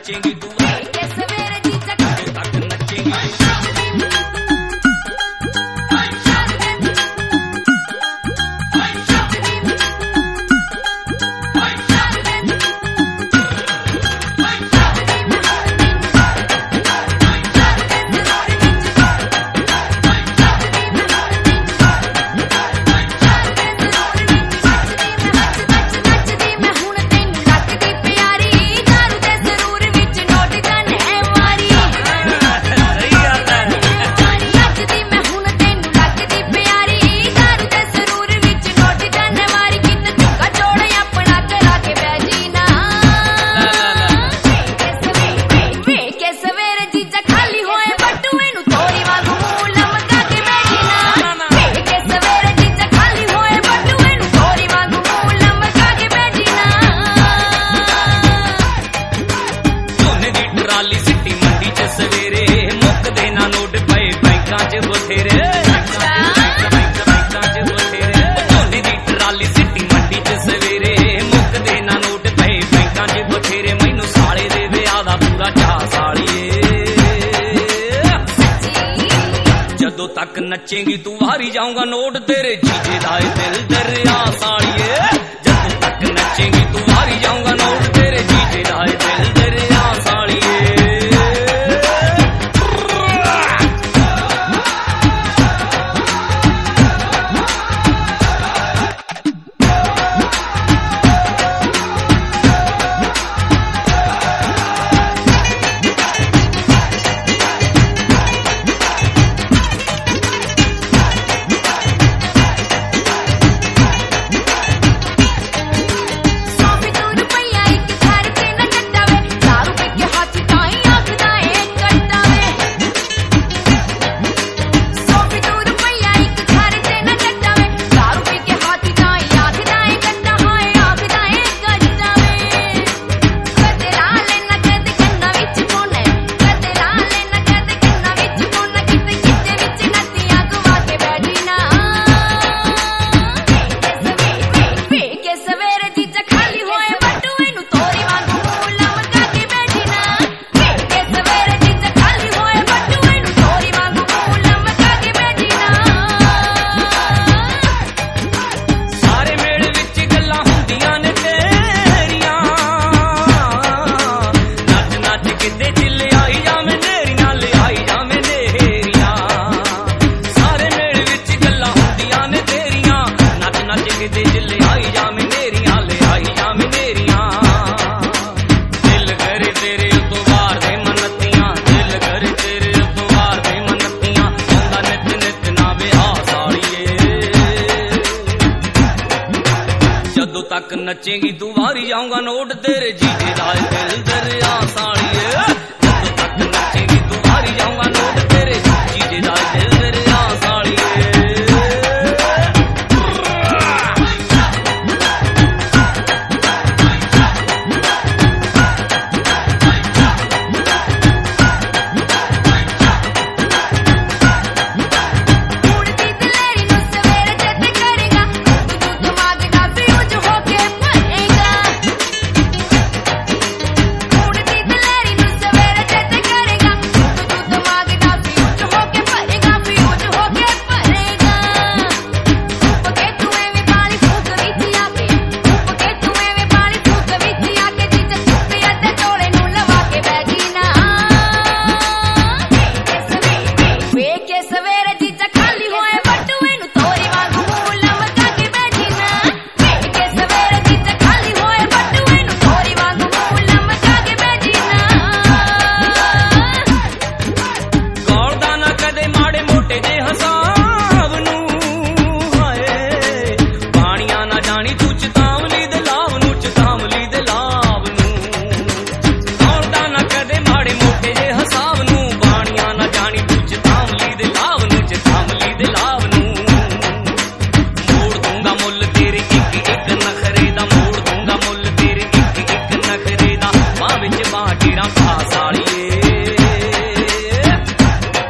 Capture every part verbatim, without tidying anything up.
नचेंगी तू के सवेरे जीजा कदों तक नचेंगी तक नचेंगी तू वारी जाऊंगा नोट तेरे जीजे दाए दिल दरिया साड़िए जब तक नचेंगी तू वारी जाऊंगा नोट तेरे जीजे दाए दिल दरिया साड़िए तक नचेंगी तू वारी जाऊंगा नोट तेरे जीजे दाए दिल दरिया साड़िए जब तक नचेंगी तू वारी जाऊंगा नोट तेरे जीजे दाए दिल दरिया साड़िए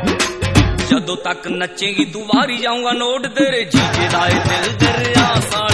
तक नचेंगी तू वारी जाऊंगा नोट तेरे जीजे दाए दिल दरिया साड़िए।